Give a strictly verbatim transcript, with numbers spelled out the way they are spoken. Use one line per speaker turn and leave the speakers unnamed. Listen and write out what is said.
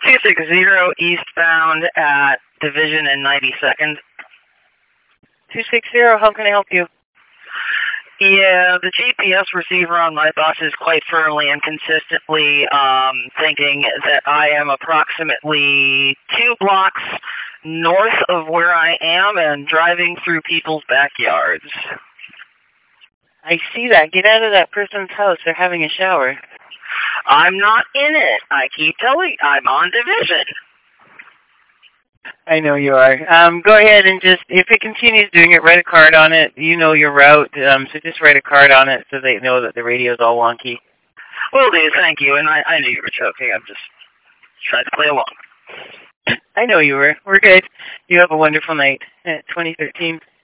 two six zero eastbound at Division and ninety-second.
two six zero, how can I help you?
Yeah, the G P S receiver on my bus is quite firmly and consistently um, thinking that I am approximately two blocks north of where I am and driving through people's backyards.
I see that. Get out of that person's house. They're having a shower.
I'm not in it. I keep telling you, I'm on Division.
I know you are. Um, go ahead and just, if it continues doing it, write a card on it. You know your route, um, so just write a card on it so they know that the radio's all wonky.
Will do, thank you. And I, I knew you were joking. I'm just trying to play along.
I know you were. We're good. You have a wonderful night at twenty thirteen.